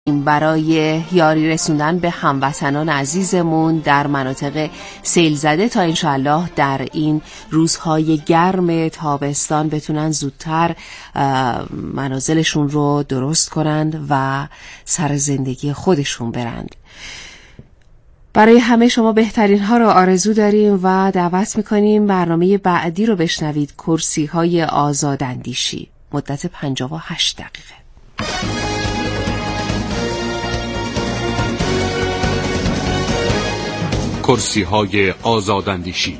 برای یاری رسوندن به هموطنان عزیزمون در مناطق سیل زده تا انشاءالله در این روزهای گرم تابستان بتونن زودتر منازلشون رو درست کنند و سر زندگی خودشون برند. برای همه شما بهترین ها رو آرزو داریم و دعوت میکنیم برنامه بعدی رو بشنوید. کرسی های آزاداندیشی، مدت 58 دقیقه. کرسی های آزاداندیشی.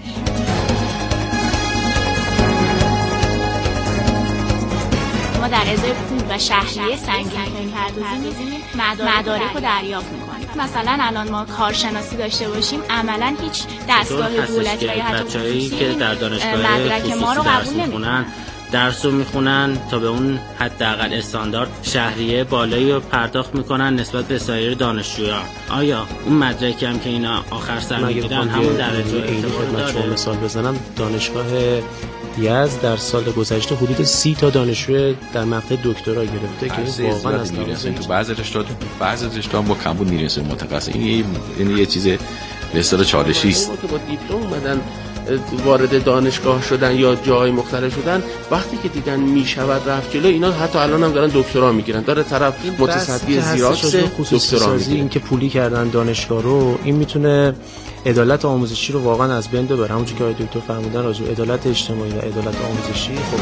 ما در ازای پول و شهریه سنگین پردازی مدارک رو دریافت میکنیم. مثلا الان ما کارشناسی داشته باشیم، عملا هیچ دستگاه دولتی یا حتی بچه‌ای که در دانشگاه مدرک ما رو قبول نمی‌کنن، درس رو میخونن تا به اون حداقل استاندارد شهریه بالایی رو پرداخت میکنن نسبت به سایر دانشجویان. آیا اون مدرکی هم که اینا آخر سر میگیرن همون درجه اعتبار داره؟ شما مثال بزنم، دانشگاه یزد در سال گذشته حدود 30 تا دانشجو در مقطع دکترا گرفته که واقعا از میرسن تو بعضی رشته‌ها با کمبود میرسه متخصص. این یه چیز به اصطلاح چالشی است. که با دیپلم اومدن وارد دانشگاه شدن یا جای مختلف شدن، وقتی که دیدن میشود رفت جلو، اینا حتی الان هم دارن دکترا میگیرن. داره طرف متصدی زیراکس دکترا میگیره. این که پولی کردن دانشگاه رو، این میتونه عدالت آموزشی رو واقعا از بین ببره. همونجوری که آقای دکتر فرمودن راجع به عدالت اجتماعی و عدالت آموزشی، خب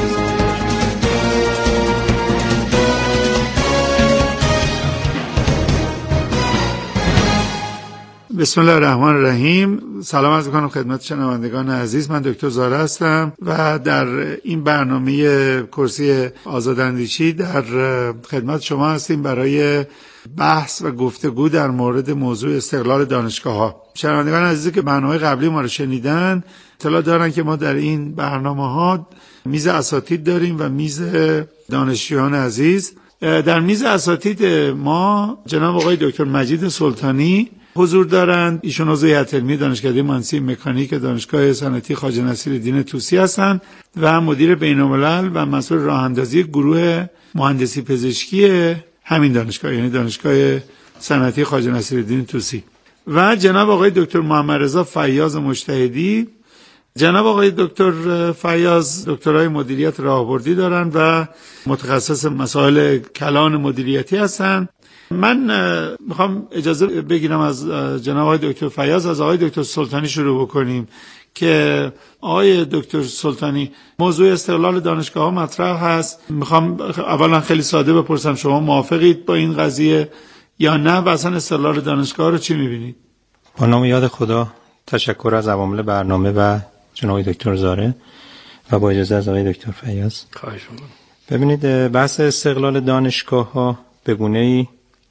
بسم الله الرحمن الرحیم. سلام عرض می‌کنم خدمت شنوندگان عزیز. من دکتر زاره هستم و در این برنامه کرسی آزاداندیشی در خدمت شما هستیم برای بحث و گفتگو در مورد موضوع استقلال دانشگاه‌ها. شنوندگان عزیزی که برنامه قبلی ما رو شنیدن اطلاع دارن که ما در این برنامه‌ها میز اساتید داریم و میز دانشجویان عزیز. در میز اساتید ما جناب آقای دکتر مجید سلطانی حضور دارند. ایشون عضو هیئت علمی دانشکده مهندسی مکانیک دانشگاه صنعتی خواجه نصیرالدین طوسی هستند و مدیر بین‌الملل و مسئول راه‌اندازی گروه مهندسی پزشکی همین دانشگاه، یعنی دانشگاه صنعتی خواجه نصیرالدین طوسی. و جناب آقای دکتر محمد رضا فیاض مجتهدی. جناب آقای دکتر فیاض دکترای مدیریت راهبردی دارند و متخصص مسائل کلان مدیریتی هستند. من میخوام اجازه بگیرم از جناب آقای دکتر فیاض از آقای دکتر سلطانی شروع بکنیم که آقای دکتر سلطانی، موضوع استقلال دانشگاه ها مطرح هست. میخوام اولا خیلی ساده بپرسم شما موافقید با این قضیه یا نه و اصلا استقلال دانشگاه رو چی میبینید؟ با نام یاد خدا، تشکر از عوامل برنامه و جناب دکتر زاره و با اجازه از آقای دکتر فیاض. خواهش می‌کنم. ببینید، بحث استقلال دانشگاه ها به گونه‌ای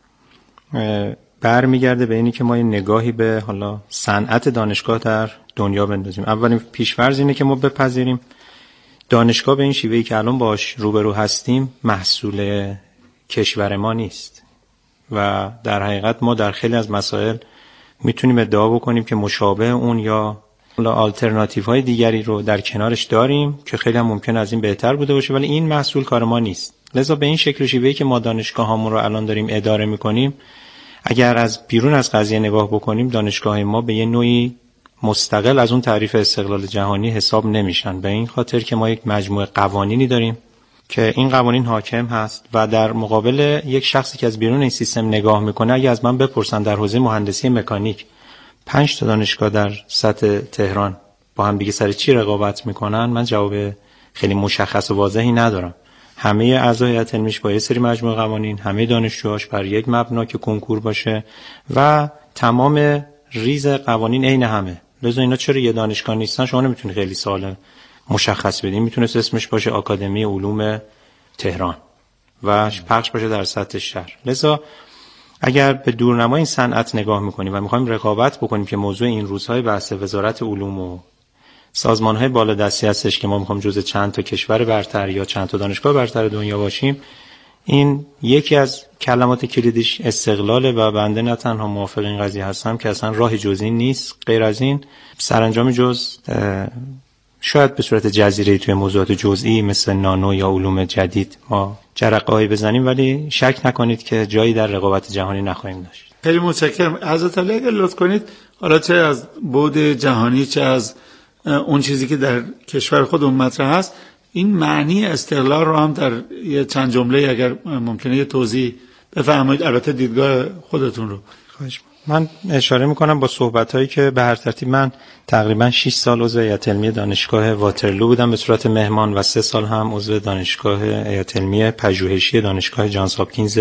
برمیگرده به اینی که ما این نگاهی به حالا صنعت دانشگاه در دنیا بندازیم. اولین پیش‌فرض اینه که ما بپذیریم دانشگاه به این شیوهی که الان باش روبرو هستیم محصول کشور ما نیست و در حقیقت ما در خیلی از مسائل میتونیم ادعا بکنیم که مشابه اون یا آلترناتیو های دیگری رو در کنارش داریم که خیلی هم ممکن از این بهتر بوده باشه، ولی این محصول کار ما نیست. لذا به این شکل و شیوهی که ما دانشگاه هامون رو الان داریم اداره میکنیم، اگر از بیرون از قضیه نگاه بکنیم، دانشگاه ما به یه نوعی مستقل از اون تعریف استقلال جهانی حساب نمیشن، به این خاطر که ما یک مجموعه قوانینی داریم که این قوانین حاکم هست و در مقابل یک شخصی که از بیرون این سیستم نگاه میکنه، اگه از من بپرسن در حوزه مهندسی مکانیک 5 تا دانشگاه در سطح تهران با هم دیگه سر چی رقابت میکنن، من جواب خیلی مشخص و واضحی ندارم. همه اعضای هیئت علمیش با یه سری مجموعه قوانین، همه دانشجوهاش بر یک مبنا که کنکور باشه و تمام ریز قوانین عین همه. لذا اینا چرا یه دانشگاه نیستن شما نمیتونی خیلی سوال مشخص بدین. میتونه اسمش باشه آکادمی علوم تهران و پخش باشه در سطح شهر. لذا اگر به دورنمای این صنعت نگاه میکنیم و میخوایم رقابت بکنیم که موضوع این روزهای بحث وزارت علوم و سازمان‌های بالادستی هستش که ما میخوام جزء چند تا کشور برتر یا چند تا دانشگاه برتر دنیا باشیم، این یکی از کلمات کلیدیش استقلاله و بنده نه تنها موافق این قضیه هستم که اصلا راه جزئی نیست غیر از این سرانجام جز شاید به صورت جزیره‌ای توی موضوعات جزئی مثل نانو یا علوم جدید ما جرقه‌ای بزنیم، ولی شک نکنید که جایی در رقابت جهانی نخواهیم داشت. خیلی متشکرم. حضرت علی اگر لطف کنید، حالا چه از بعد جهانی چه از اون چیزی که در کشور خودمون مطرح هست، این معنی استقلال رو هم در یه چند جمله اگر ممکنه یه توضیح بفرمایید، البته دیدگاه خودتون رو. خواهش من اشاره میکنم با صحبتایی که به هر ترتیب من تقریبا 6 سال عضو هیئت علمی دانشگاه واترلو بودم به صورت مهمان و 3 سال هم عضو دانشگاه هیئت علمی پژوهشی دانشگاه جانز هاپکینز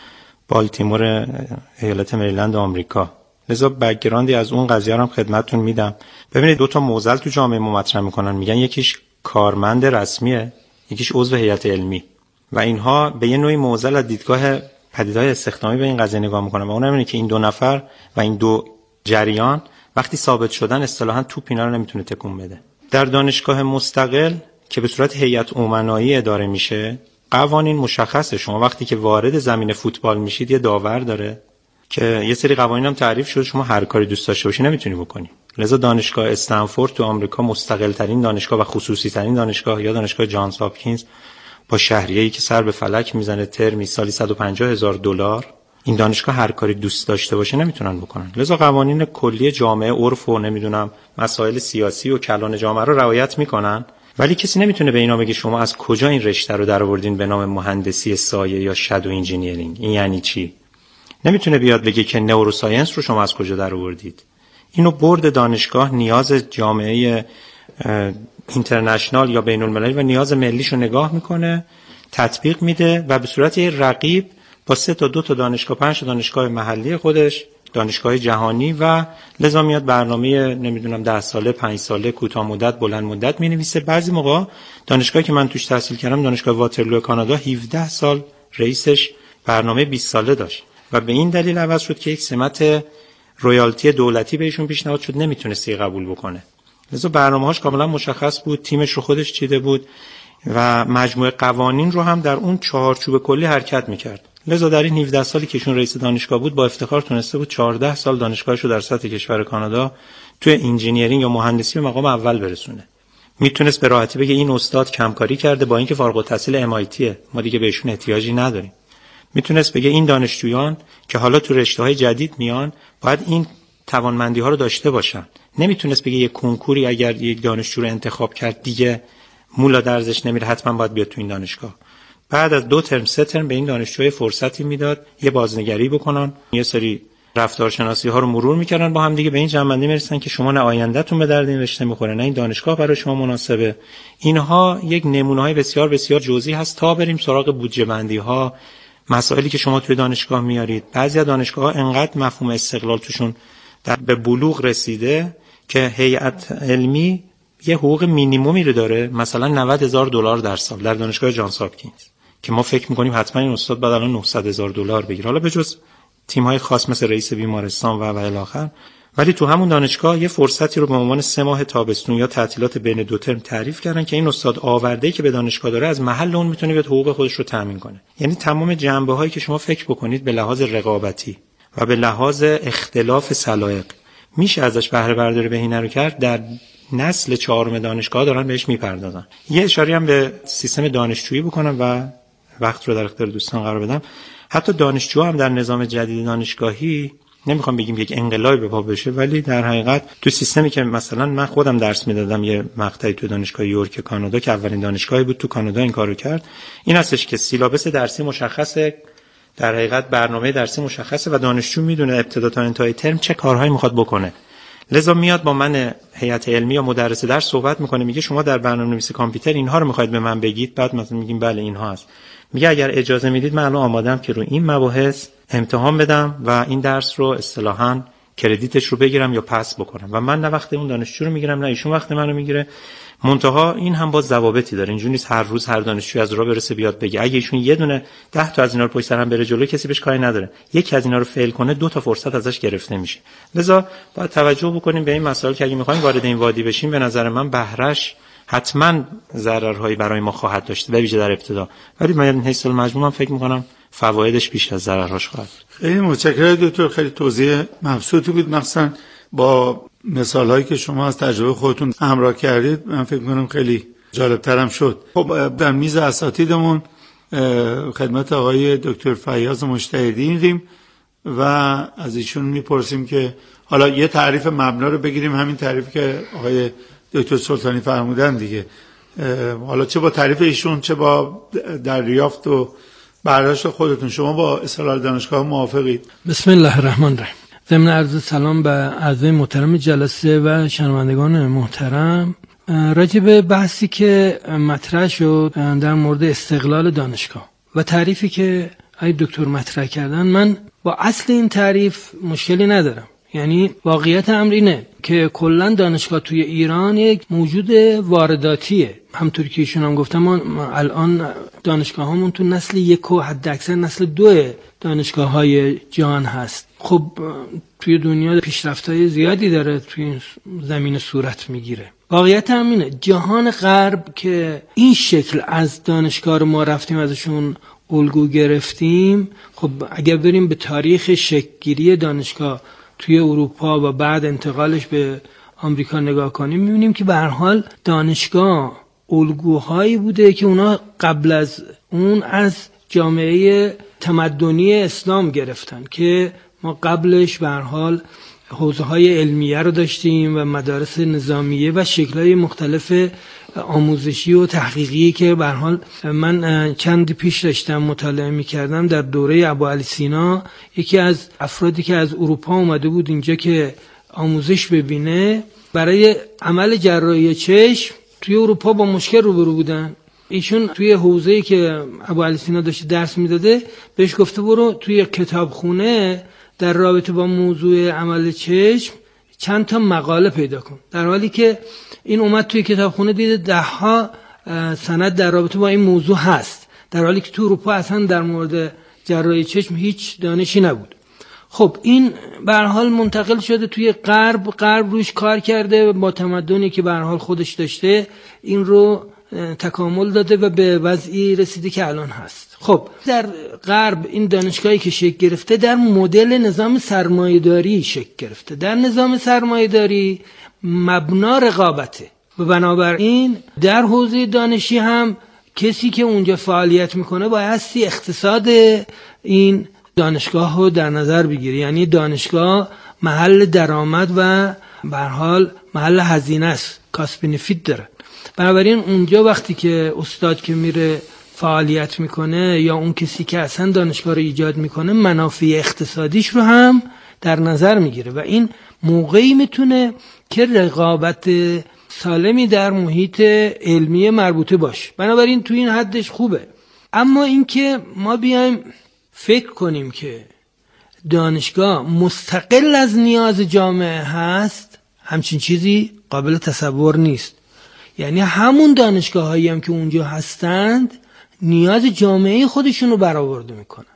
بالتیمور ایالت مریلند آمریکا. لذا بک‌گراندی از اون قضیه رو هم خدمتتون میدم. ببینید دو تا معضل تو جامعه ما مطرح میکنن، میگن یکیش کارمند رسمیه، یکیش عضو هیئت علمی، و اینها به یه نوعی معضل از دیدگاه پدیده‌های استخدامی به این قضیه نگاه میکنن و اونم اینه که این دو نفر و این دو جریان وقتی ثابت شدن اصطلاحاً توپ اینا رو نمیتونه تکون بده. در دانشگاه مستقل که به صورت هیئت امنایی اداره میشه، قوانین مشخصه. شما وقتی که وارد زمین فوتبال میشید یه داور داره که یه سری قوانین هم تعریف شده، شما هر کاری دوست داشته باشی نمیتونی بکنی. لذا دانشگاه استنفورد تو آمریکا مستقل ترین دانشگاه و خصوصی ترین دانشگاه، یا دانشگاه جانز هاپکینز با شهریه‌ای که سر به فلک میزنه، ترمی سالی $150,000، این دانشگاه هر کاری دوست داشته باشه نمیتونن بکنن. لذا قوانین کلی جامعه، عرف و نمیدونم مسائل سیاسی و کلان جامعه رو رعایت میکنن، ولی کسی نمیتونه به اینا بگه شما از کجا این رشته رو درآوردین به نام مهندسی سایه یا شادو انجینیرینگ. این یعنی چی؟ نمیتونه بیاد بگه که نوروساینس رو شما از کجا درآوردید. اینو برد دانشگاه نیاز جامعه اینترنشنال یا بین المللی و نیاز ملیشو نگاه میکنه، تطبیق میده و به صورت رقیب با 3 تا 2 تا دانشگاه، 5 تا دانشگاه محلی خودش، دانشگاه جهانی، و لذا میاد برنامه نمیدونم 10 ساله، 5 ساله، کوتاه مدت، بلند مدت مینویسه. بعضی موقع دانشگاهی که من توش تحصیل کردم، دانشگاه واترلو کانادا، 17 سال رئیسش برنامه 20 ساله داشت و به این دلیل عوض شد که یک سمت رویالتی دولتی بهشون پیشنهاد شد، نمیتونستی قبول بکنه. لذا برنامه‌هاش کاملا مشخص بود، تیمش رو خودش چیده بود و مجموعه قوانین رو هم در اون چهارچوب کلی حرکت میکرد. لذا در این 17 سالی که ایشون رئیس دانشگاه بود، با افتخار تونسته بود 14 سال دانشگاهش رو در سطح کشور کانادا توی انجینیرینگ یا مهندسی به مقام اول برسونه. میتونست به راحتی بگه این استاد کمکاری کرده با اینکه فارغ التحصیل MIT، ما دیگه بهشون احتیاجی نداریم. میتونست بگه این دانشجویان که حالا تو رشته‌های جدید میان باید این توانمندی‌ها رو داشته باشن. نمیتونست بگه یک کنکوری اگر یک دانشجو رو انتخاب کرد دیگه مولا درزش نمیره، حتما باید بیاد تو این دانشگاه. بعد از 2 ترم 3 ترم به این دانشجوی فرصتی میداد یه بازنگری بکنن، یه سری رفتارشناسی ها رو مرور میکردن با هم دیگه، به این جنبندی میرسن که شما نه آیندهتون به درد این رشته میخوره، نه این دانشگاه برای شما مناسبه. اینها یک نمونه‌های بسیار بسیار جزئی هست تا بریم سراغ بودجه بندی ها، مسائلی که شما توی دانشگاه میارید. بعضی از دانشگاه‌ها انقدر مفهوم استقلال توشون به بلوغ رسیده که هیئت علمی یه حقوق مینیمومی رو داره، مثلا $90,000 در سال در دانشگاه جانز هاپکینز، که ما فکر می‌کنیم حتما این استاد بعد الان $900,000 بگیره، حالا به جز تیم‌های خاص مثل رئیس بیمارستان و الی آخر. ولی تو همون دانشگاه یه فرصتی رو به عنوان 3 ماه تابستون یا تعطیلات بین 2 ترم تعریف کردن که این استاد آورده‌ای که به دانشگاه داره از محل اون میتونه بیاد حقوق خودش رو تامین کنه. یعنی تمام جنبه‌هایی که شما فکر بکنید به لحاظ رقابتی و به لحاظ اختلاف سلایق میشه ازش بهره برداری بهینه رو کرد، در نسل 4 دانشگاه دارن بهش میپردازن. یه اشاره هم به سیستم دانشجویی بکنم و وقت رو در اختیار دوستان قرار بدم. حتی دانشجوها هم در نظام جدید دانشگاهی، نمیخوام بگیم یک انقلابی به پا بشه، ولی در حقیقت تو سیستمی که مثلا من خودم درس میدادم یه مقطعی تو دانشگاه یورک کانادا که اولین دانشگاهی بود تو کانادا این کارو کرد، این هستش که سیلابس درسی مشخصه، در حقیقت برنامه درسی مشخصه و دانشجو میدونه ابتدا تا انتهای ترم چه کارهایی میخواد بکنه. لذا میاد با من هیئت علمی یا مدرس درس صحبت میکنه، میگه شما در برنامه‌نویسی کامپیوتر اینها رو میخواید به من بگید، بعد مثلا میگیم بله اینها هست، میگه اگر اجازه میدید من الان آمادم که رو این مباحث امتحان بدم و این درس رو اصطلاحاً کردیتش رو بگیرم یا پس بکنم و من نه وقت اون دانشجو رو میگیرم نه ایشون وقت منو میگیره. منتها این هم باز ضوابطی داره، اینجوری نیست هر روز هر دانشجو از راه برسه بیاد بگه. اگه ایشون یه دونه 10 تا از اینا رو پشت سر هم بره جلو کسی بهش کاری نداره، یکی از اینا رو فیل کنه 2 تا فرصت ازش گرفته میشه. لذا باید توجه بکنیم به این مسائل که اگه میخوایم وارد این وادی بشیم به نظر من بهرهش حتما ضررهایی برای ما خواهد داشت به ویژه در ابتدا، ولی من حیث المجموع فکر میکنم فوایدش بیش از ضررهاش خواهد. خیلی متشکرم دکتر، خیلی توضیح مبسوطی بود، مخصوصا با مثالهایی که شما از تجربه خودتون همراه کردید من فکر میکنم خیلی جالبترم شد. خب در میز اساتیدمون خدمت آقای دکتر فیاض مجتهدی میریم و از ایشون میپرسیم که حالا یه تعریف مبنا رو بگیریم، همین تعریفی که آقای دکتر سلطانی فرمودن دیگه، حالا چه با تعریف ایشون چه با دریافت و برداشت خودتون، شما با اصطلاح دانشگاه موافقید؟ بسم الله الرحمن الرحیم. ضمن عرض سلام به اعضای محترم جلسه و شنوندگان محترم. راجع به بحثی که مطرح شد در مورد استقلال دانشگاه و تعریفی که آقای دکتر مطرح کردن، من با اصل این تعریف مشکلی ندارم. یعنی واقعیت امر اینه که کلا دانشگاه توی ایران یک موجود وارداتیه. همونطوری که ایشون هم گفتم، ما الان دانشگاه همون تو نسل 1 و حد اکثر نسل 2 دانشگاه های جهان هست. خب توی دنیا پیشرفت‌های زیادی داره توی این زمین صورت میگیره. واقعیت همینه، جهان غرب که این شکل از دانشگاه رو ما رفتیم ازشون الگو گرفتیم، خب اگر بریم به تاریخ شکل‌گیری دانشگاه توی اروپا و بعد انتقالش به آمریکا نگاه کنیم، می‌بینیم که به هر حال دانشگاه الگوهایی بوده که اونا قبل از اون از جامعه تمدنی اسلام گرفتن که ما قبلش به هر حال حوزه‌های علمیه رو داشتیم و مدارس نظامیه و شکل‌های مختلف آموزشی و تحقیقی که به هر حال من چند پیش داشتم مطالعه می‌کردم در دوره ابوعلی سینا. یکی از افرادی که از اروپا اومده بود اینجا که آموزش ببینه برای عمل جراحی چشم توی اروپا با مشکل روبرو بودن. ایشون توی حوزه‌ای که ابوعلی سینا داشت درس میداده بهش گفته برو توی کتابخونه در رابطه با موضوع عمل چشم چند تا مقاله پیدا کن. در حالی که این اومد توی کتابخونه دیده 10 ها سند در رابطه با این موضوع هست، در حالی که تو اروپا اصلا در مورد جراحی چشم هیچ دانشی نبود. خب این به هر حال منتقل شده توی غرب روش کار کرده، با تمدنی که به هر حال خودش داشته این رو تکامل داده و به وضعی رسیده که الان هست. خب در غرب این دانشگاهی که شکل گرفته در مدل نظام سرمایه‌داری شکل گرفته. در نظام سرمایه‌داری مبنا رقابته و بنابراین در حوزه دانشی هم کسی که اونجا فعالیت میکنه بایستی اقتصاد این دانشگاه رو در نظر بگیری. یعنی دانشگاه محل درآمد و به هر حال محل هزینه است، کاست بنفیت داره. بنابراین اونجا وقتی که استاد که میره فعالیت میکنه یا اون کسی که اصلا دانشگاه رو ایجاد میکنه منافع اقتصادیش رو هم در نظر میگیره و این موقعی میتونه که رقابت سالمی در محیط علمی مربوطه باشه. بنابراین تو این حدش خوبه. اما اینکه ما بیایم فکر کنیم که دانشگاه مستقل از نیاز جامعه هست، همچین چیزی قابل تصور نیست. یعنی همون دانشگاه هایی هم که اونجا هستند نیاز جامعه خودشون رو برآورده میکنن.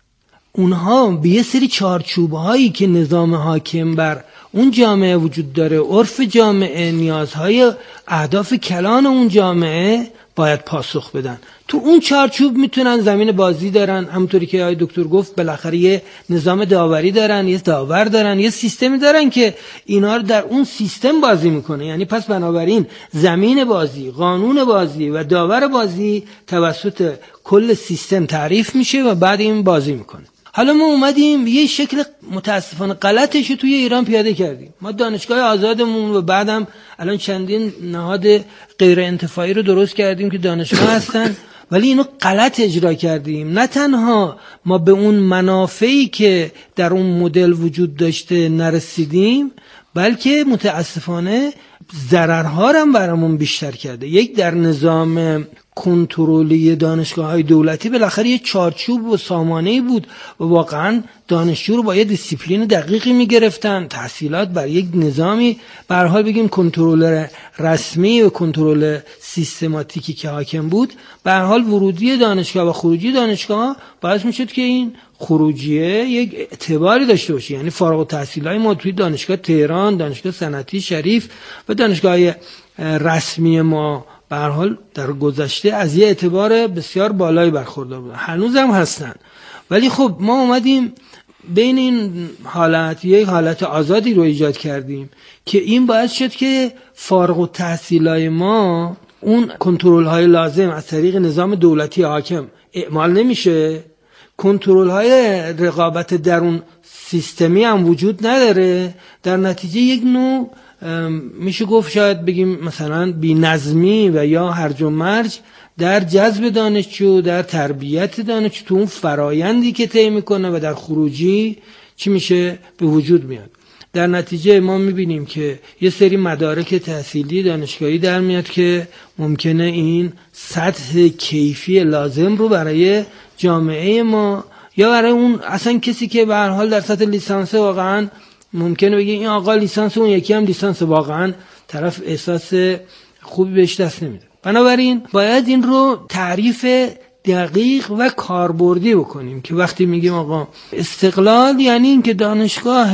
اونها به یه سری چارچوب هایی که نظام حاکم بر اون جامعه وجود داره، عرف جامعه، نیازهای اهداف کلان اون جامعه باید پاسخ بدن. تو اون چارچوب میتونن زمین بازی دارن، همونطوری که آقای دکتر گفت بالاخره یه نظام داوری دارن، یه داور دارن، یه سیستمی دارن که اینا رو در اون سیستم بازی میکنه. یعنی پس بنابراین زمین بازی، قانون بازی و داور بازی توسط کل سیستم تعریف میشه و بعد این بازی میکنه. حالا ما اومدیم یه شکل متاسفانه غلطش توی ایران پیاده کردیم. ما دانشگاه آزادمون و بعدم الان چندین نهاد غیر انتفاعی رو درست کردیم که دانشگاه هستن، ولی اینو غلط اجرا کردیم. نه تنها ما به اون منافعی که در اون مدل وجود داشته نرسیدیم، بلکه متاسفانه ضررها هم برامون بیشتر کرده. یک، در نظام کنترلی دانشگاه‌های دولتی بالاخره یه چارچوب و سامانه‌ای بود و واقعاً دانشجو رو با یه دیسیپلین دقیقی می‌گرفتن، تحصیلات بر یک نظامی به هر حال بگیم کنترل رسمی و کنترل سیستماتیکی که حاکم بود. به هر حال ورودی دانشگاه و خروجی دانشگاه باعث می‌شد که این خروجیه یک اعتباری داشته باشه. یعنی فارغ التحصیلای ما توی دانشگاه تهران، دانشگاه صنعتی شریف و دانشگاه‌های رسمی ما به هر حال در گذشته از یه اعتبار بسیار بالایی برخوردار بودن، هنوز هم هستن. ولی خب ما اومدیم بین این حالت یک حالت آزادی رو ایجاد کردیم که این باعث شد که فارغ التحصیلای ما اون کنترل های لازم از طریق نظام دولتی حاکم اعمال نمیشه، کنترل های رقابت درون سیستمی هم وجود نداره، در نتیجه یک نوع میشه گفت شاید بگیم مثلا بی‌نظمی و یا هرج و مرج در جذب دانشجو، در تربیت دانشجو، تو اون فرایندی که طی میکنه و در خروجی چی میشه به وجود میاد. در نتیجه ما میبینیم که یه سری مدارک تحصیلی دانشگاهی در میاد که ممکنه این سطح کیفی لازم رو برای جامعه ما یا برای اون اصلا کسی که به هر حال در سطح لیسانس واقعا ممکنه بگه این آقا لیسانس اون یکی هم لیسانس، واقعا طرف احساس خوبی بهش دست نمیده. بنابراین باید این رو تعریف دقیق و کاربردی بکنیم که وقتی میگیم آقا استقلال یعنی این که دانشگاه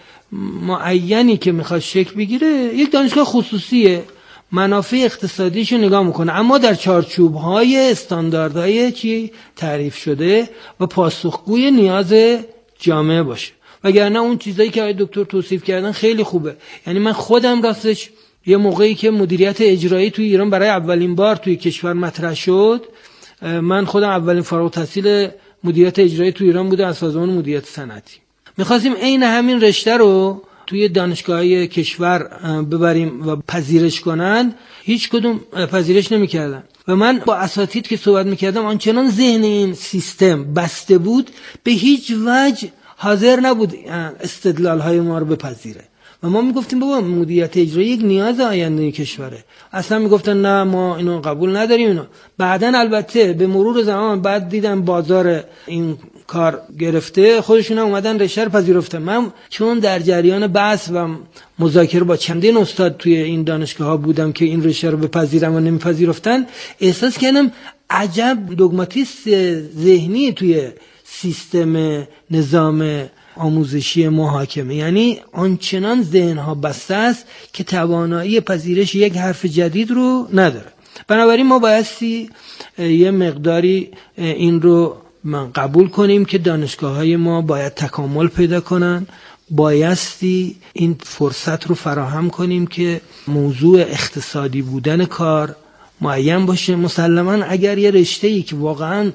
معینی که میخواد شکل بگیره یک دانشگاه خصوصیه، منافع اقتصادیشو نگاه میکنه اما در چارچوب‌های استانداردهای چی تعریف شده و پاسخگوی نیاز جامعه باشه. وگرنه اون چیزایی که آقای دکتر توصیف کردن خیلی خوبه. یعنی من خودم راستش یه موقعی که مدیریت اجرایی توی ایران برای اولین بار توی کشور مطرح شد، من خودم اولین فارغ التحصیل مدیریت اجرایی توی ایران بودم از سازمان مدیریت صنعتی. می‌خواستیم عین همین رشته رو توی دانشگاه‌های کشور ببریم و پذیرش کنن، هیچ کدوم پذیرش نمی‌کردن و من با اساتید که صحبت می‌کردم آنچنان ذهن این سیستم بسته بود به هیچ وجه حاضر نبود استدلال‌های ما رو بپذیره و ما میگفتیم بابا مدیریت اجرایی یک نیاز آینده کشوره، اصلا میگفتن نه ما اینو قبول نداریم اینو. بعدن البته به مرور زمان بعد دیدن بازار این کار گرفته، خودشون هم اومدن رشته رو پذیرفتن. من چون در جریان بحث و مذاکره با چندین استاد توی این دانشگاه ها بودم که این رشته رو بپذیرن و نمیپذیرفتن، احساس کردم عجب دوگماتیست ذهنی توی سیستم نظام آموزشی محاکمه، یعنی آنچنان ذهنها بسته است که توانایی پذیرش یک حرف جدید رو نداره. بنابراین ما بایستی یه مقداری این رو من قبول کنیم که دانشگاه‌های ما باید تکامل پیدا کنن، بایستی این فرصت رو فراهم کنیم که موضوع اقتصادی بودن کار معین باشه. مسلماً اگر یه رشته‌ای که واقعاً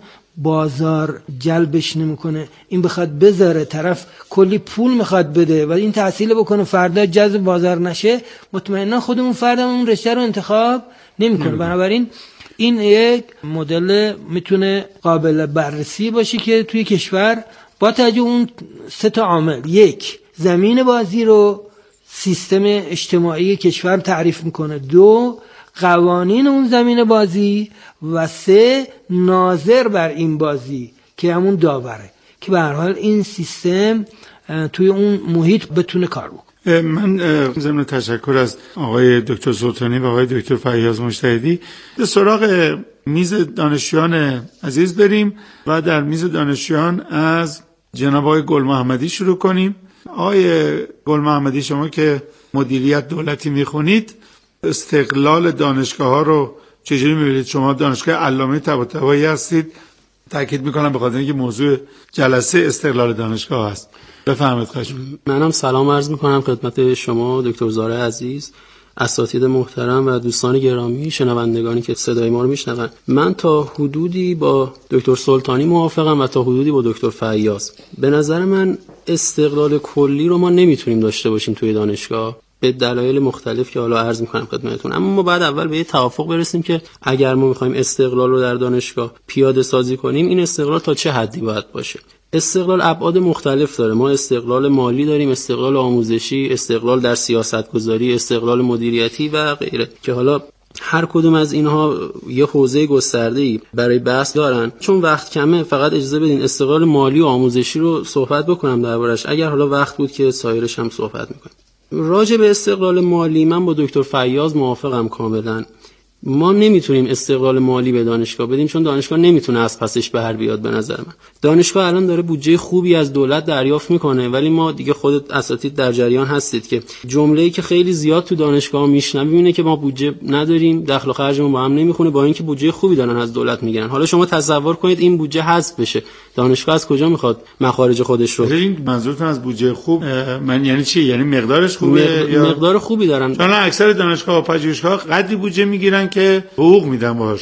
بازار جلبش نمیکنه این بخواد بذاره، طرف کلی پول میخواد بده و این تحصیل بکنه فردا جذب بازار نشه، مطمئنا خودمون فردم اون رشته رو انتخاب نمیکنه. بنابراین این یک مدل میتونه قابل بررسی باشه که توی کشور با توجه اون سه تا عامل، یک زمین بازی رو سیستم اجتماعی کشور تعریف میکنه، دو قوانین اون زمین بازی و سه ناظر بر این بازی که همون داوره که به هر حال این سیستم توی اون محیط بتونه کار بکنه. من ضمن تشکر از آقای دکتر سلطانی و آقای دکتر فیاض مجتهدی به سراغ میز دانشجویان عزیز بریم و در میز دانشجویان از جناب آقای گل محمدی شروع کنیم. آقای گل محمدی، شما که مدیریت دولتی میخونید، استقلال دانشگاه ها رو چجوری میبینید؟ شما دانشگاه علامه طباطبایی هستید، تاکید میکنم به خاطر اینکه موضوع جلسه استقلال دانشگاه هست. بفرمایید. خواهش منم سلام عرض میکنم خدمت شما دکتر زاره عزیز، اساتید محترم و دوستان گرامی، شنوندگانی که صدای ما رو میشنون. من تا حدودی با دکتر سلطانی موافقم و تا حدودی با دکتر فیاض. به نظر من استقلال کلی رو ما نمیتونیم داشته باشیم توی دانشگاه به دلایل مختلف که حالا عرض میکنم خدمتتون، اما ما بعد اول به یه توافق برسیم که اگر ما میخوایم استقلال رو در دانشگاه پیاده سازی کنیم، این استقلال تا چه حدی باید باشه. استقلال ابعاد مختلف داره. ما استقلال مالی داریم، استقلال آموزشی، استقلال در سیاست گذاری، استقلال مدیریتی و غیره که حالا هر کدوم از اینها یه حوزه گسترده‌ای برای بحث دارن. چون وقت کمه فقط اجازه بدین استقلال مالی و آموزشی رو صحبت بکنم دربارش، اگر حالا وقت بود که سایرش هم صحبت میکنم. راجع به استقلال مالی من با دکتر فیاض موافقم کاملا. ما نمیتونیم استقلال مالی به دانشگاه بدیم چون دانشگاه نمیتونه از پسش بر بیاد. به نظر من دانشگاه الان داره بودجه خوبی از دولت دریافت میکنه، ولی ما دیگه خودت اساتید در جریان هستید که جمله‌ای که خیلی زیاد تو دانشگاه میشنویم اینه که ما بودجه نداریم، دخل و خرجمون با هم نمیخونه، با اینکه بودجه خوبی دارن از دولت میگیرن. حالا شما تصور کنید این بودجه حذف بشه، دانشگاه از کجا میخواد مخارج خودش رو؟ این منظورتون از بودجه خوب من یعنی چی؟ یعنی مقدارش خوبه یا مقدار خوبی دارن؟ چون اکثر دانشگاه و پژوهشگاه قدری بودجه میگیرن که حقوق میدن باش،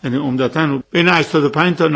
یعنی عمدتاً بین 85 تا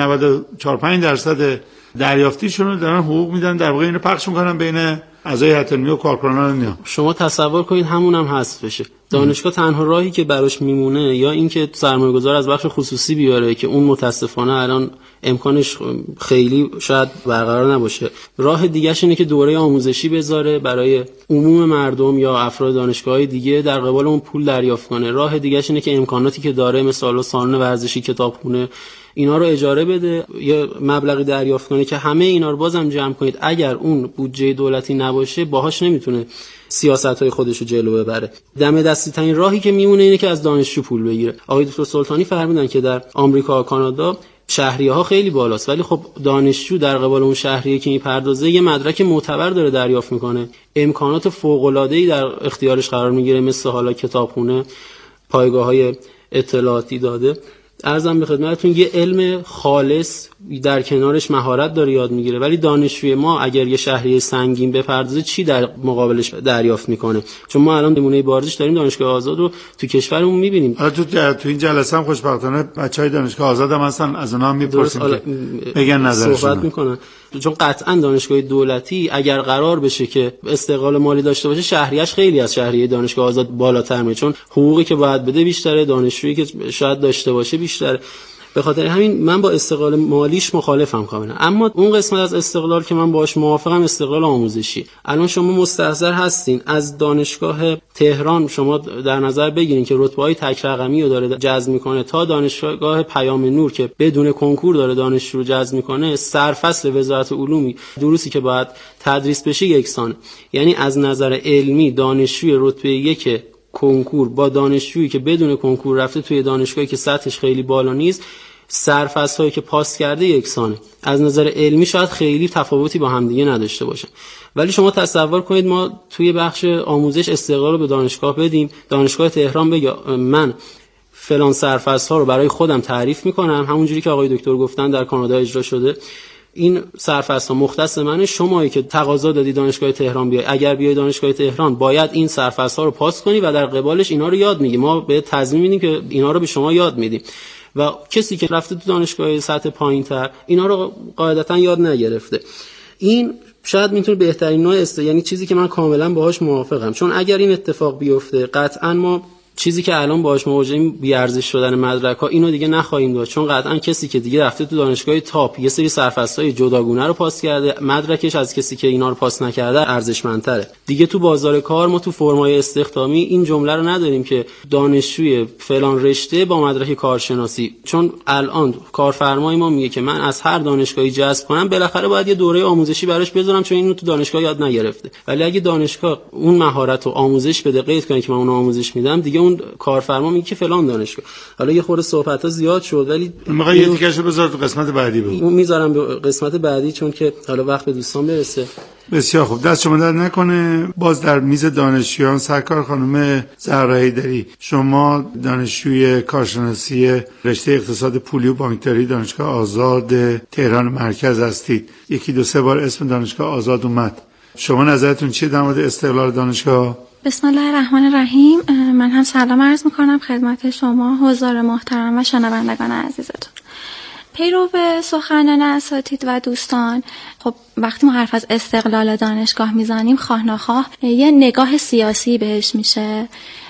94-95% دریافتیشون رو دارن حقوق میدن، در واقع اینو پخش میکنن بین اعضای هیئت علمی و کارکنان نیا. شما تصور کنید همون هم حذف بشه. دانشگاه تنها راهی که براش میمونه یا اینکه سرمایه‌گذار از بخش خصوصی بیاره که اون متاسفانه الان امکانش خیلی شاید برقرار نباشه. راه دیگه‌ش اینه که دوره آموزشی بذاره برای عموم مردم یا افراد دانشگاه‌های دیگه در قبال اون پول دریافت کنه. راه دیگه‌ش اینه که امکاناتی که داره مثلا سالن ورزشی، کتابخونه، اینا رو اجاره بده یا مبلغی دریافت کنه که همه اینا رو بازم جمع کنید اگر اون بودجه دولتی نباشه باهاش نمیتونه سیاست‌های خودش رو جلو ببره. دم دستی ترین راهی که میمونه اینه که از دانشجو پول بگیره. آقای دکتر سلطانی فرمودن که در آمریکا و کانادا شهریه‌ها خیلی بالاست، ولی خب دانشجو در قبال اون شهریه که میپردازه یه مدرک معتبر داره دریافت میکنه، امکانات فوق‌العاده‌ای در اختیارش قرار میگیره، مثل حالا کتابخونه، پایگاه‌های اطلاعاتی داده. عرضم به خدمتتون یه علم خالص در کنارش مهارت داره یاد میگیره، ولی دانشجوی ما اگر یه شهریه سنگین بپردازه چی در مقابلش دریافت میکنه؟ چون ما الان نمونه بارزش داریم دانشگاه آزاد رو تو کشورمون میبینیم. حالا تو این جلسه هم خوشبختانه بچهای دانشگاه آزاد هم هستن، از اونها هم میپرسیم که بگن نظرشون، صحبت میکنن. چون قطعا دانشگاه دولتی اگر قرار بشه که استقلال مالی داشته باشه شهریه‌اش خیلی از شهریه دانشگاه آزاد بالاتر میشه، چون حقوقی که باید بده بیشتره، دانشجویی که شاید داشته باشه بیشتره. به خاطر همین من با استقلال مالیش مخالفم کاملا. اما اون قسمت از استقلال که من باهاش موافقم استقلال آموزشی. الان شما مستحضر هستین از دانشگاه تهران شما در نظر بگیرین که رتبه‌های تک رقمی رو داره جذب میکنه تا دانشگاه پیام نور که بدون کنکور داره دانشجو رو جذب میکنه، سرفصل وزارت علوم دروسی که باید تدریس بشه یکسان. یعنی از نظر علمی دانشجوی رتبه 1 کنکور با دانشجویی که بدون کنکور رفته توی دانشگاهی که سطحش خیلی بالا نیست، سرفصل‌هایی که پاس کرده یکسانه. از نظر علمی شاید خیلی تفاوتی با هم دیگه نداشته باشه، ولی شما تصور کنید ما توی بخش آموزش استقلال رو به دانشگاه بدیم، دانشگاه تهران بگه من فلان سرفصل‌ها رو برای خودم تعریف میکنم، همونجوری که آقای دکتر گفتن در کانادا اجرا شده، این سرفصل‌ها مختص منه، شمایی که تقاضا دادی دانشگاه تهران بیای، اگر بیای دانشگاه تهران باید این سرفصل‌ها رو پاس کنی و در قبالش اینا رو یاد میگی، ما به تضمین میدیم که اینا رو به شما یاد میدیم. و کسی که رفته تو دانشگاه سطح پایین‌تر اینا رو قاعدتاً یاد نگرفته. این شاید میتونه بهترین نوع یعنی چیزی که من کاملا باهاش موافقم، چون اگر این اتفاق بیفته قطعاً ما چیزی که الان باهاش مواجهیم بی‌ارزش شدن مدرک‌ها اینو دیگه نخواهیم داشت، چون قطعاً کسی که دیگه رفته تو دانشگاه تاپ یه سری سرفصل‌های جداگونه رو پاس کرده، مدرکش از کسی که اینا رو پاس نکرده ارزشمندتره. دیگه تو بازار کار ما تو فرمای استخدامی این جمله رو نداریم که دانشجوی فلان رشته با مدرک کارشناسی، چون الان کارفرمای ما میگه که من از هر دانشگاهی جذب کنم بالاخره باید یه دوره آموزشی براش بذارم چون اینو تو دانشگاه یاد نگرفته. ولی اگه دانشگاه اون مهارت رو آموزش بده، قید کنه که من اون آموزش میدم، دیگه اون کارفرما میگه که فلان دانشگاه. حالا یه خورده صحبت‌ها زیاد شد، ولی میخوای یه تیکشو بذار تو قسمت بعدی بگو. میذارم به قسمت بعدی چون که حالا وقت به دوستان برسه. بسیار خوب، دست شما درد نکنه. باز در میز دانشجویان سرکار خانم زهرایی، شما دانشجوی کارشناسی رشته اقتصاد پولی و بانکداری دانشگاه آزاد تهران مرکز هستید. یکی دو سه بار اسم دانشگاه آزاد اومد. شما نظرتون چیه در مورد استقلال دانشگاه؟ بسم الله الرحمن الرحیم. من هم سلام عرض میکنم خدمت شما حضار محترم و شنوندگان عزیزتون. پیرو سخنان اساتید و دوستان، خب وقتی ما حرف از استقلال دانشگاه میزنیم خواه ناخواه یه نگاه سیاسی بهش میشه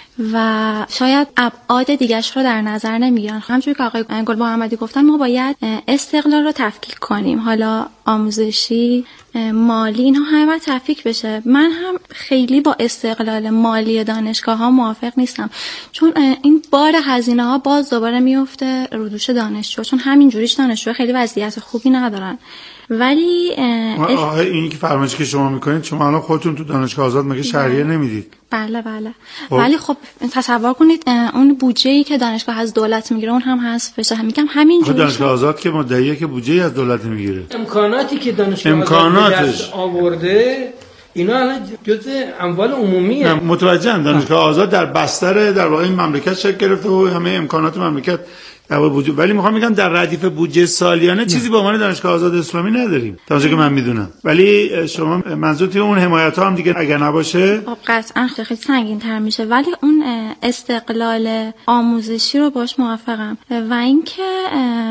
و شاید ابعاد دیگرش رو در نظر نمیگیرن. همونجوری که آقای گل محمدی گفتن ما باید استقلال رو تفکیک کنیم، حالا آموزشی، مالی، اینها همه باید تفکیک بشه. من هم خیلی با استقلال مالی دانشگاه ها موافق نیستم، چون این بار هزینه ها باز دوباره میفته رو دوش دانشجو، چون همین جوریش دانشجو خیلی وضعیت خوبی ندارن. ولی این که فرمایشی که شما میکنید، شما الان خودتون تو دانشگاه آزاد مگه شهریه نمیدید؟ بله. ولی خب تصور کنید اون بودجه‌ای که دانشگاه از دولت میگیره اون هم هست بشه. میگم همین جوری دانشگاه آزاد که مدعیه که بودجه‌ای از دولت میگیره، امکاناتی که دانشگاه آزاد آورده اینا الان جزء اموال عمومیه. متوجهم. دانشگاه آزاد در بستر در واقع این مملکت شکل گرفته و همه امکانات مملکت ولی میخوام بگم در ردیف بودجه سالیانه چیزی به عنوان دانشگاه آزاد اسلامی نداریم تا اونجا که من میدونم. ولی شما منظورتون اون حمایت ها هم دیگه اگر نباشه قطعا خیلی سنگین تر میشه. ولی اون استقلال آموزشی رو باش موافقم و اینکه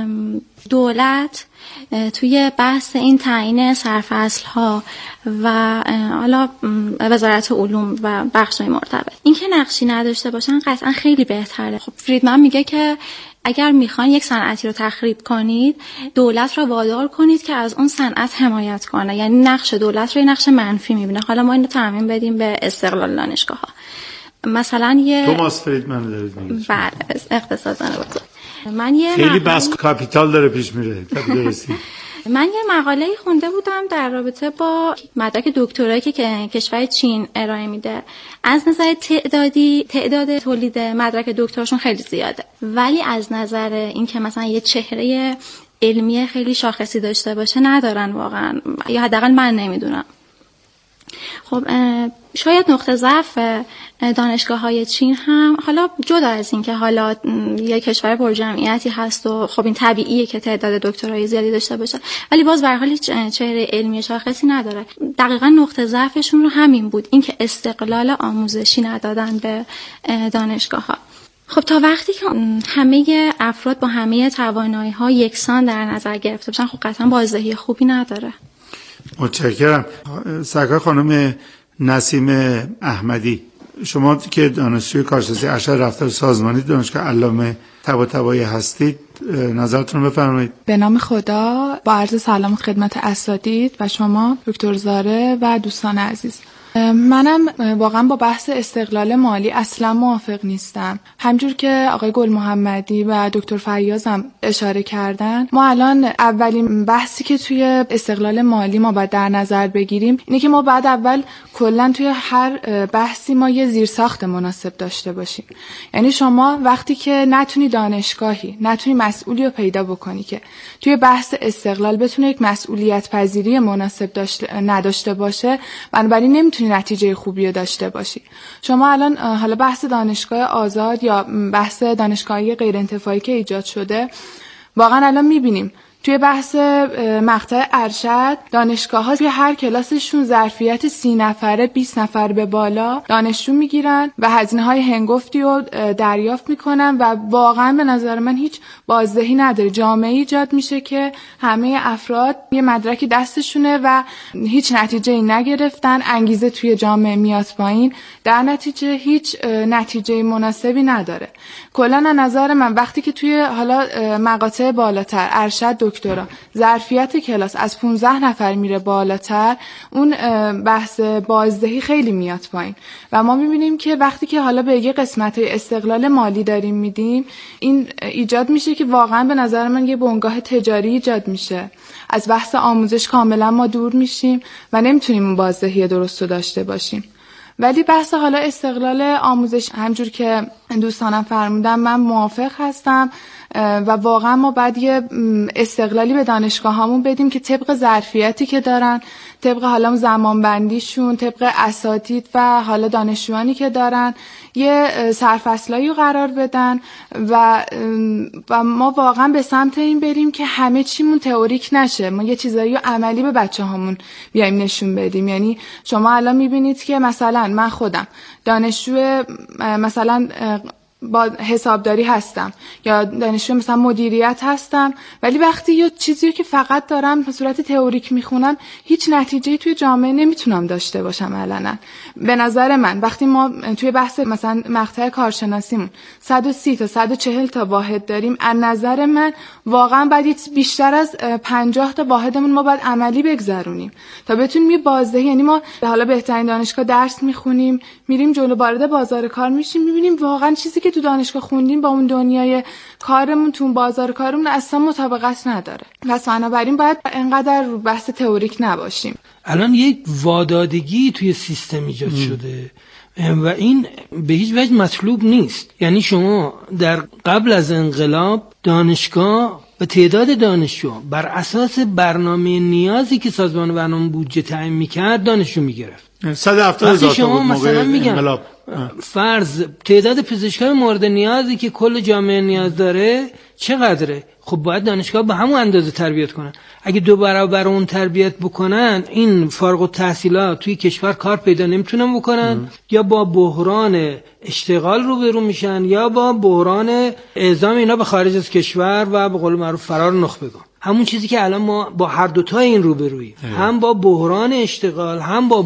دولت توی بحث این تعیین سرفصل‌ها و حالا وزارت علوم و بخش‌های مرتبط اینکه نقشی نداشته باشن قطعا خیلی بهتره. خب فریدمن میگه که اگر میخوان یک صنعتی رو تخریب کنید دولت رو وادار کنید که از اون صنعت حمایت کنه، یعنی نقش دولت رو نقش منفی میبینه. حالا ما اینو تعمیم بدیم به استقلال دانشگاه‌ها. مثلا توماس فریدمن دارید میگید. بله اقتصاددان بود. من یه خیلی بس کاپیتال داره پیش میره. درستی. من یه مقاله خونده بودم در رابطه با مدرک دکترایی که کشور چین ارائه میده. از نظر تعداد تولید مدرک دکتراشون خیلی زیاده، ولی از نظر اینکه مثلا یه چهره علمی خیلی شاخصی داشته باشه ندارن واقعا، یا حداقل من نمیدونم. خب شاید نقطه ضعف دانشگاه‌های چین هم، حالا جدا از این که حالا یک کشور پرجمعیتی هست و خب این طبیعیه که تعداد دکترای زیادی داشته باشه، ولی باز به هر حال چهره علمی شاخصی نداره. دقیقاً نقطه ضعفشون رو همین بود، اینکه استقلال آموزشی ندادن به دانشگاه‌ها. خب تا وقتی که همه افراد با همه توانایی‌ها یکسان در نظر گرفته بشن، خب قطعاً بازدهی خوبی نداره. متشکرم. سرکار خانم نسیم احمدی، شما که دانشجوی کارشناسی ارشد رفتار سازمانی دانشگاه علامه طباطبایی هستید نظرتون بفرمایید. به نام خدا، با عرض سلام خدمت اساتید و شما دکتر زاره و دوستان عزیز. منم واقعا با بحث استقلال مالی اصلا موافق نیستم. همجور که آقای گل محمدی و دکتر فیاضم اشاره کردن، ما الان اولین بحثی که توی استقلال مالی ما باید در نظر بگیریم اینه که ما بعد اول کلا توی هر بحثی ما یه زیرساخت مناسب داشته باشیم. یعنی شما وقتی که نتونی دانشگاهی، نتونی مسئولی رو پیدا بکنی که توی بحث استقلال بتونه یک مسئولیت پذیری مناسب نداشته باشه، بنابراین نمیتونی نتیجه خوبی رو داشته باشی. شما الان حالا بحث دانشگاه آزاد یا بحث دانشگاهی غیر انتفاعی که ایجاد شده، واقعا الان میبینیم توی بحث مقطع ارشد دانشگاه‌ها توی هر کلاسشون ظرفیت 30 نفره 20 نفر به بالا دانشجو میگیرن و هزینه‌های هنگفتی رو دریافت میکنن و واقعا به نظر من هیچ بازدهی نداره. جامعه ایجاد میشه که همه افراد یه مدرکی دستشونه و هیچ نتیجه‌ای نگرفتن، انگیزه توی جامعه میاد پایین، در نتیجه هیچ نتیجه مناسبی نداره. کلا از نظر من وقتی که توی حالا مقاطع بالاتر ارشد دکترا ظرفیت کلاس از 15 نفر میره بالاتر، اون بحث بازدهی خیلی میاد پایین و ما میبینیم که وقتی که حالا به یه قسمت‌های استقلال مالی داریم میدیم، این ایجاد میشه که واقعا به نظر من یه بنگاه تجاری ایجاد میشه. از بحث آموزش کاملا ما دور میشیم و نمیتونیم اون بازدهی درست رو داشته باشیم. ولی بحث حالا استقلال آموزش همجور که دوستانم فرمودن من موافق هستم و واقعا ما باید یه استقلالی به دانشگاه هامون بدیم که طبق ظرفیتی که دارن، طبق حالا زمانبندیشون، طبق اساتید و حالا دانشجوانی که دارن یه سرفصلایی رو قرار بدن و ما واقعا به سمت این بریم که همه چیمون تئوریک نشه، ما یه چیزایی رو عملی به بچه هامون بیایم نشون بدیم. یعنی شما الان میبینید که مثلا من خودم دانشجو مثلا با حسابداری هستم یا دانشجو مثلا مدیریت هستم، ولی وقتی یه چیزی که فقط دارم به صورت تئوریک میخونم هیچ نتیجه‌ای توی جامعه نمیتونم داشته باشم. علنا به نظر من وقتی ما توی بحث مثلا مقطع کارشناسیمون 130 تا 140 تا واحد داریم، از نظر من واقعا باید بیشتر از 50 تا واحدمون ما باید عملی بگذرونیم تا بتونیم یه بازدهی، یعنی ما حالا بهترین دانشگاه درس میخونیم، میریم جلو وارد بازار کار میشیم، میبینیم واقعا چیزی که تو دانشگاه خوندیم با اون دنیای کارمون تو بازار کارمون اصلا مطابقت نداره. پس بنابراین باید انقدر رو بحث تئوریک نباشیم. الان یک وادادگی توی سیستم ایجاد شده و این به هیچ وجه مطلوب نیست. یعنی شما در قبل از انقلاب دانشگاه و تعداد دانشجو بر اساس برنامه نیازی که سازمان برنامه بودجه تعیین می‌کرد دانشجو می‌گرفت. 170,000 تا بود موقع انقلاب. فرض تعداد پزشکای مورد نیازی که کل جامعه نیاز داره چقدره؟ خب باید دانشگاه به همون اندازه تربیت کنن. اگه 2 برابر اون تربیت بکنن، این فارغ التحصیلات توی کشور کار پیدا نمیتونن بکنن، یا با بحران اشتغال روبرو میشن یا با بحران اعزام اینا به خارج از کشور و به قول معروف فرار نخبگان. همون چیزی که الان ما با هر دوتا این روبروییم، هم با بحران اشتغال هم با